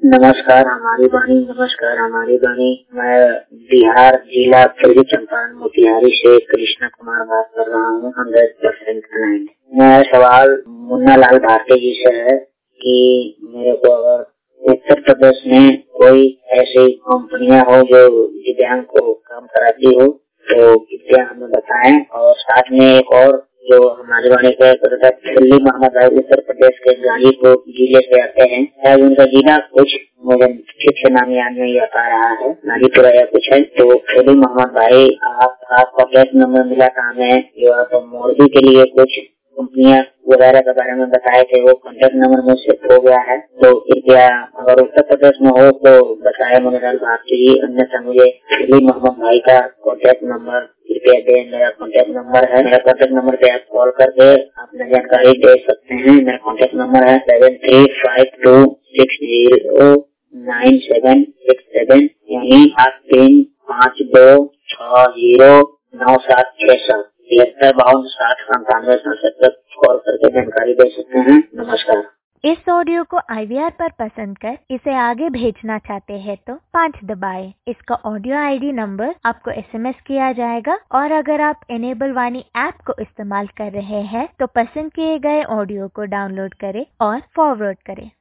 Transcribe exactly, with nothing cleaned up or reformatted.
नमस्कार हमारी वाणी नमस्कार हमारी वाणी। मैं बिहार जिला पूर्वी चंपारण मोतिहारी से कृष्णा कुमार बात कर रहा हूँ। Hundred percent client. मेरा सवाल मुन्ना लाल भारती जी से है कि मेरे को अगर उत्तर प्रदेश में कोई ऐसी कंपनियां हो जो दिव्यांग को काम कराती हो तो कृपया हमें बताएं। और साथ में एक और जो हमारी वाणी के दिल्ली मोहम्मद भाई उत्तर प्रदेश के गाजीपुर जिले से आते हैं, शायद उनका जिला कुछ मुझे ठीक से नाम याद नहीं आ पा रहा है, गाजीपुर या कुछ है। तो दिल्ली मोहम्मद भाई आप आपका कॉन्टेक्ट नंबर मिला था हमें, जो आप मोरबी के लिए कुछ कंपनियां वगैरह के बारे में बताए थे, वो कॉन्टेक्ट नंबर मुझसे खो गया है। तो कृपया अगर उत्तर प्रदेश में हो तो बताए मनोहर भारती जी, अन्यथा मुझे दिल्ली मोहम्मद भाई का कॉन्टेक्ट नंबर कृपया दें। मेरा कॉन्टेक्ट नंबर है, मेरा कॉन्टेक्ट नंबर पे आप कॉल करके अपना जानकारी दे सकते हैं। मेरा कॉन्टेक्ट नंबर है seven three five two six zero nine seven six seven, यानी आठ तीन पाँच दो छह जीरो नौ सात छह सात तिहत्तर बावन साठ संतानवे सड़सठ तक कॉल करके जानकारी दे सकते हैं। नमस्कार। इस ऑडियो को आई वी आर पर पसंद कर इसे आगे भेजना चाहते हैं तो पाँच दबाएं। इसका ऑडियो आई डी नंबर आपको एस एम एस किया जाएगा। और अगर आप इनेबल वाणी ऐप को इस्तेमाल कर रहे हैं तो पसंद किए गए ऑडियो को डाउनलोड करें और फॉरवर्ड करें।